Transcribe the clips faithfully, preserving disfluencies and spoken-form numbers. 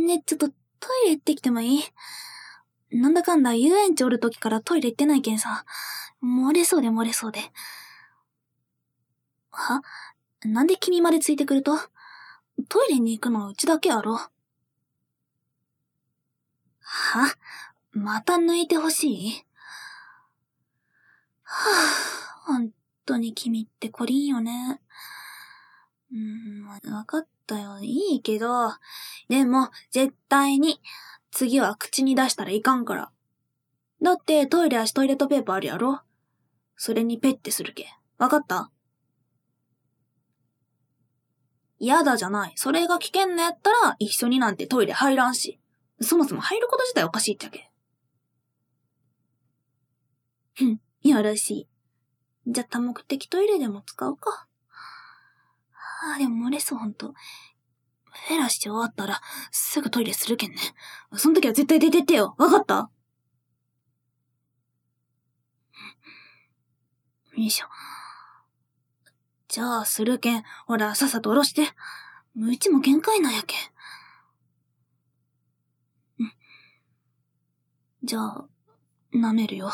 ね、ちょっとトイレ行ってきてもいい？なんだかんだ遊園地おるときからトイレ行ってないけんさ、漏れそうで漏れそうで。は？なんで君までついてくると？トイレに行くのはうちだけやろ。は？また抜いてほしい？はぁ、ほんとに君ってこりんよね。うーん、わかったよ。いいけど、でも、絶対に、次は口に出したらいかんから。だってトイレやしトイレットペーパーあるやろ？それにペッてするけ。わかった？やだじゃない。それが危険なやったら一緒になんてトイレ入らんし。そもそも入ること自体おかしいっちゃけ。ふん、よろしい。じゃ、多目的トイレでも使うか。ああ、でも漏れそうほんと。フェラして終わったらすぐトイレするけんね。その時は絶対出てってよ。わかった？よいしょ。じゃあ、するけん。ほら、さっさと下ろして。うちも限界なんやけん。うん。じゃあ、舐めるよ。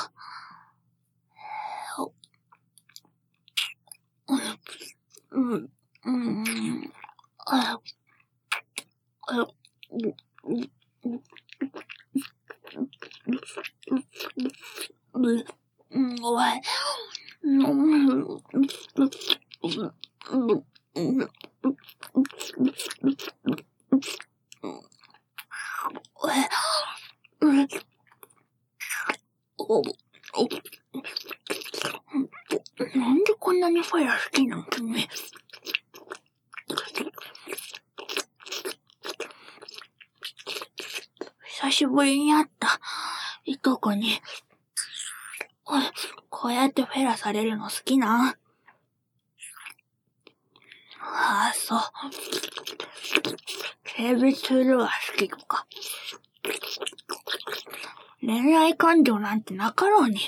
うん、うん、うん、あ、あ、う、う、う、う、おい、うん、なんでこんなにファイヤー好きなの君。久しぶりに会ったいとこに、こうやってフェラされるの好きな。ああ、そう。性別するは好きとか。恋愛感情なんてなかろうに。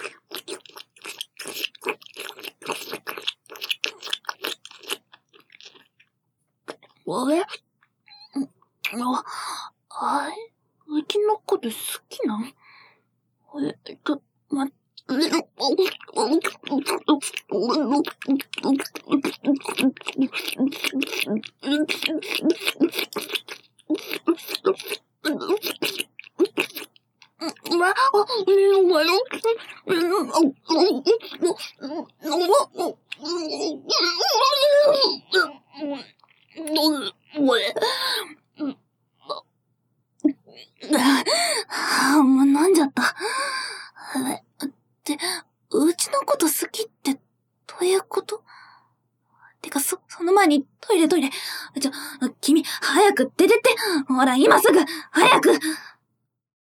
あれ？あ、あれ？うちのこと好きなん？えっと、ま、うわ、あ、うんわよ。あ、もう飲んじゃった。って、うちのこと好きって、どういうこと？てか、そ、その前に、トイレトイレ。ちょ、君、早く出てって。ほら、今すぐ、早く。